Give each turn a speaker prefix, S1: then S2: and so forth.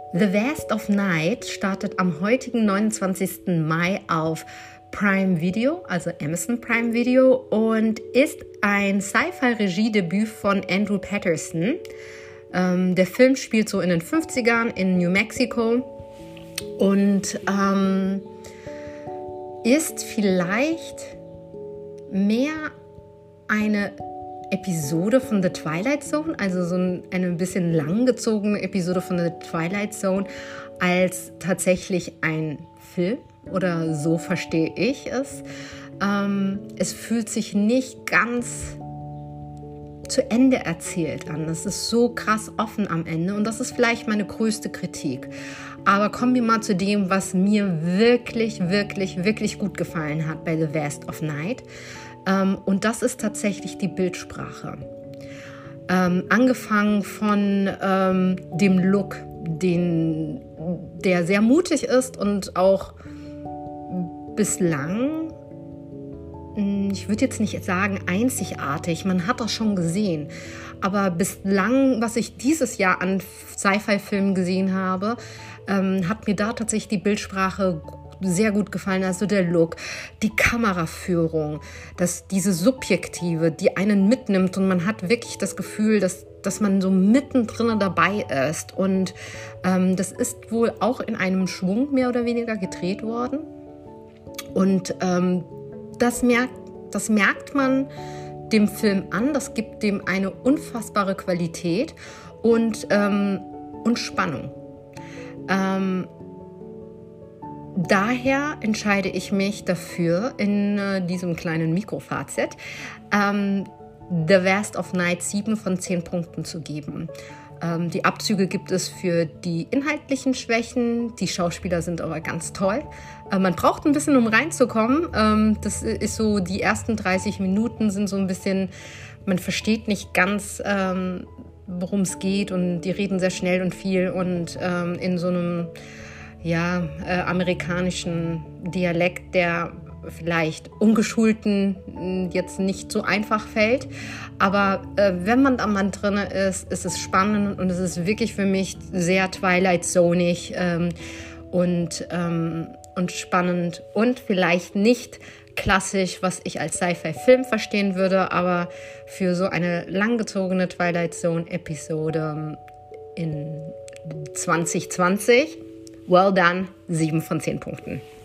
S1: The Vast of Night startet am heutigen 29. Mai auf Prime Video, also Amazon Prime Video, und ist ein Sci-Fi-Regiedebüt von Andrew Patterson. Der Film spielt so in den 50ern in New Mexico und ist vielleicht mehr eine Episode von The Twilight Zone, also so eine bisschen langgezogene Episode von The Twilight Zone, als tatsächlich ein Film, oder so verstehe ich es. Es fühlt sich nicht ganz zu Ende erzählt an. Es ist so krass offen am Ende und das ist vielleicht meine größte Kritik. Aber kommen wir mal zu dem, was mir wirklich, wirklich, wirklich gut gefallen hat bei The Vast of Night. Und das ist tatsächlich die Bildsprache. Angefangen von dem Look, der sehr mutig ist und auch bislang, ich würde jetzt nicht sagen einzigartig, man hat das schon gesehen, aber bislang, was ich dieses Jahr an Sci-Fi-Filmen gesehen habe, hat mir da tatsächlich die Bildsprache sehr gut gefallen, also der Look, die Kameraführung, diese Subjektive, die einen mitnimmt und man hat wirklich das Gefühl, dass man so mittendrin dabei ist und das ist wohl auch in einem Schwung mehr oder weniger gedreht worden und das merkt man dem Film an, das gibt dem eine unfassbare Qualität und Spannung. Daher entscheide ich mich dafür, in diesem kleinen Mikrofazit The Vast of Night 7 von 10 Punkten zu geben. Die Abzüge gibt es für die inhaltlichen Schwächen, die Schauspieler sind aber ganz toll. Man braucht ein bisschen, um reinzukommen. Das ist so, die ersten 30 Minuten sind so ein bisschen, man versteht nicht ganz, worum es geht und die reden sehr schnell und viel und in so einem amerikanischen Dialekt, der vielleicht Ungeschulten jetzt nicht so einfach fällt. Aber wenn man da mal drin ist, ist es spannend und es ist wirklich für mich sehr Twilight Zoneig und spannend und vielleicht nicht klassisch, was ich als Sci-Fi-Film verstehen würde, aber für so eine langgezogene Twilight Zone-Episode in 2020, well done, 7 von 10 Punkten.